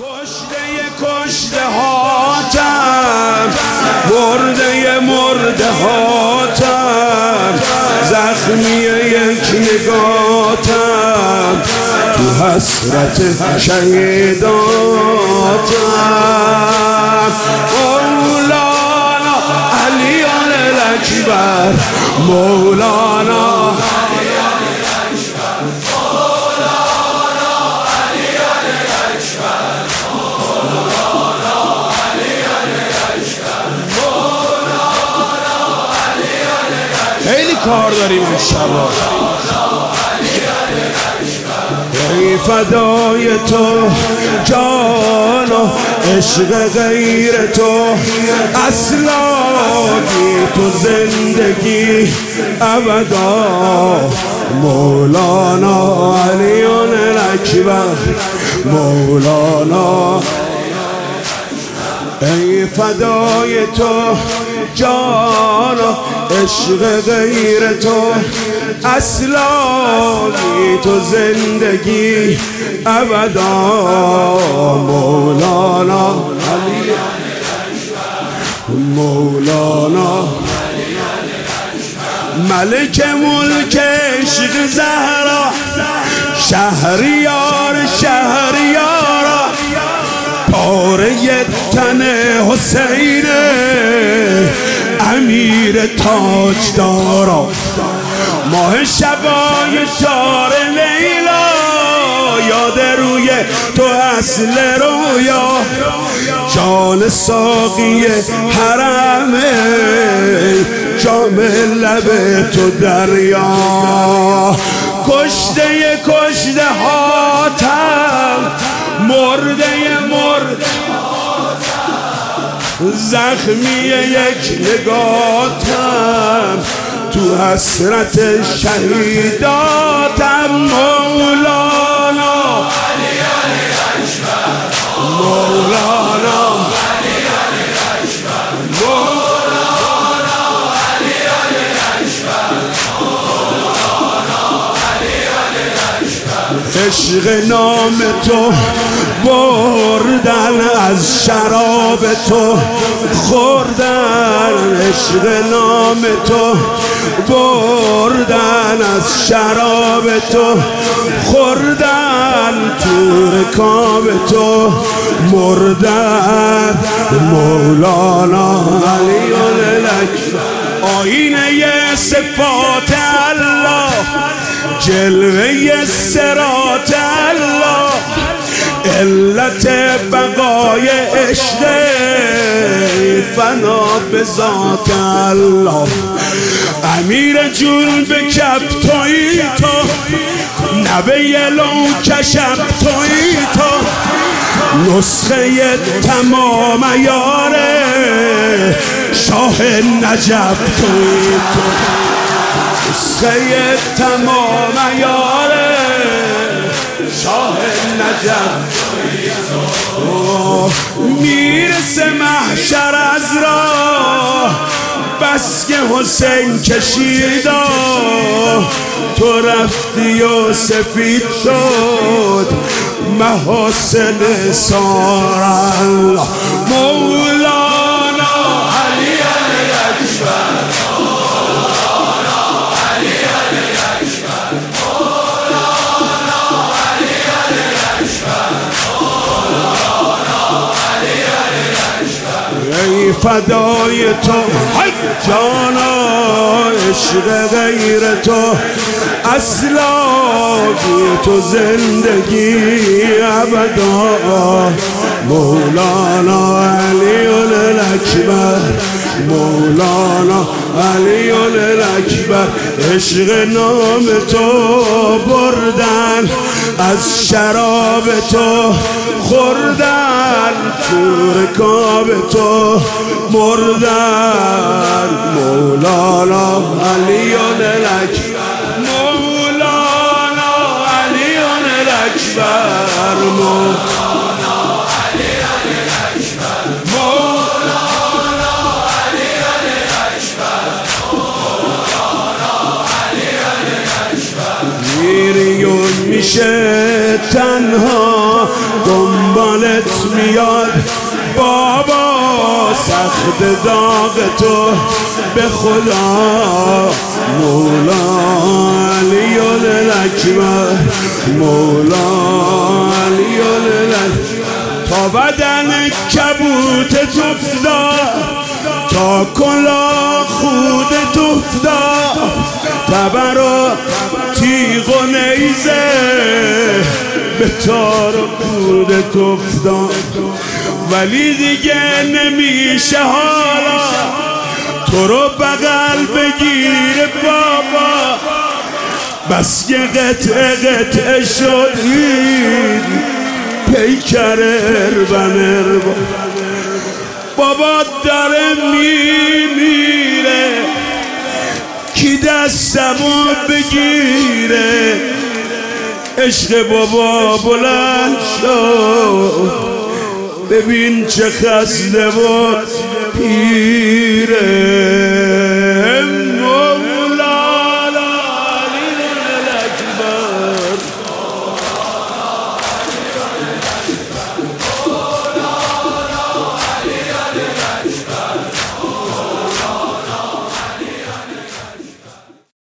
کشته هاتم، مرده هاتم، زخمی یک نگاتم، تو حسرت شهیداتم. مولانا علی الاکبر، مولانا خیلی کار داریم امشب. ای فدای تو جان و عشق غیر تو، اصلا بی تو زندگی ابدا. مولانا علی الاکبر، مولانا. ای فدای تو جان و عشق غیر تو، اصلا بی تو زندگی ابدا. مولانا مولانا ملک ملک عشق زهرا، شهریار شهریارا، پاره تن حسین امیر تاجدارا، ماه شبای تار لیلا، یاد روی تو اصل رویا، جان ساقی حرمه، جام لب تو دریا. کشته هاتم، مرده زخمی یک نگاتم، تو حسرت شهیداتم. مولانا علی الاکبر، مولانا علی الاکبر، مولانا علی الاکبر، مولانا علی الاکبر. عشق نام تو بردن، از شراب تو خوردن، عشق نام تو بردن، از شراب تو خوردن، تو رکاب تو مردن. مولانا علی الاکبر. آینه صفات الله، جلوه صراط الله، علت بقای عشق فنا به ذات الله. امیر جون به کف تویی تو، نبه لو کشف تویی تو، نسخه تمام یاره شاه نجف تویی تو، نسخه تمام یاره شاه نجف. میرسه محشر از راه، بس که حسین کشیدا، تو رفتی و سفید شد محاسن سار الله. مولانا علی الاکبر، مولانا علی الاکبر، مولانا علی الاکبر، مولانا علی الاکبر. ای فدای تو جانا، عشق غیر تو اصلا بی تو زندگی ابدا. مولانا علی الاکبر، مولانا علی الاکبر. عشق نام تو بردن، از شراب تو خوردن، تو رکاب تو مردن. مولانا علی الاکبر، مولانا علی الاکبر، مولانا علی الاکبر، مولانا علی الاکبر، مولانا علی الاکبر. میریون میشه تنها دنبال حالت میاد بابا، سخت داغ تو به خدا. مولا علی الاکبر، مولا علی الاکبر. تا بدن کبوت افتاد، تا کلا خودت افتاد، تبر و تیغ و نیزه به تار و پودت افتاد. ولی دیگه نمیشه حالا تو رو بغل بگیر بابا، بس که قطعه قطعه شد این پیکر اربن بابا. داره میمیره کی دستمو بگیره، عشق بابا بلند شد ببین چه خسته و پیره.